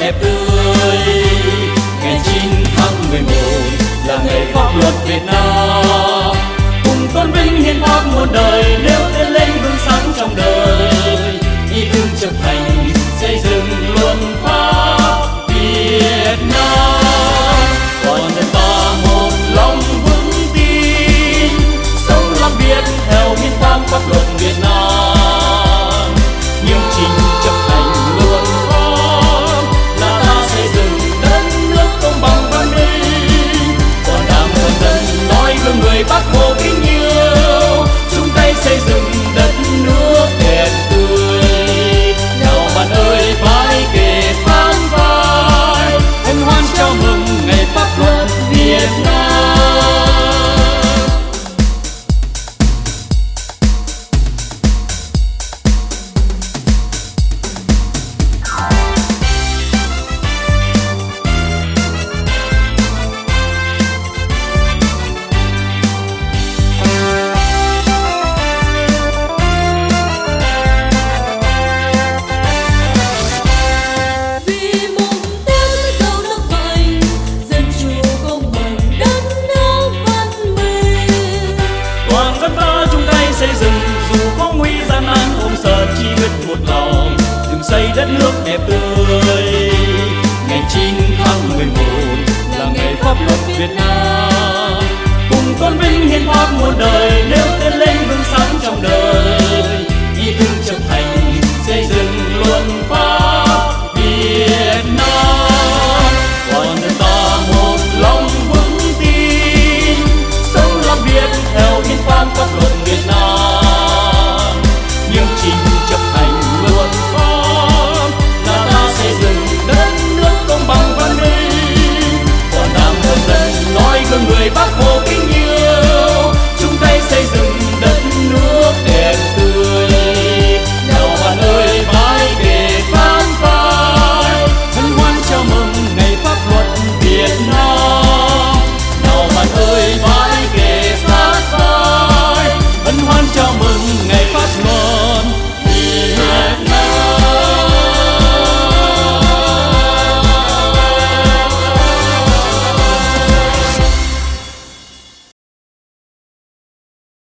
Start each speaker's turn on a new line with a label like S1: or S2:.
S1: đẹp tươi. Ngày 9 tháng 11 là ngày pháp luật Việt Nam, cùng tôn vinh hiến pháp muôn đời, nêu tên lên gương sáng trong đời, ý thức chấp hành xây dựng luật pháp Việt Nam. Toàn dân ta một lòng vững tin, sống làm việc theo hiến pháp pháp luật Việt Nam, nghiêm chỉnh chấp hành luật pháp là ta xây dựng đất nước công bằng văn minh. Toàn đảng toàn dân nói gương người Bác Hồ kính yêu, chung tay xây dựng đất nước đẹp tươi. Nào bạn ơi phải kề sát vai, hân hoan chào mừng ngày pháp luật Việt Nam. Xây dựng dù có nguy gian nan ôm sợ chi huyết một lòng, đừng xây đất nước đẹp tươi. Ngày 9 tháng 11 là ngày pháp luật Việt Nam, cùng tôn vinh hiến pháp muôn đời.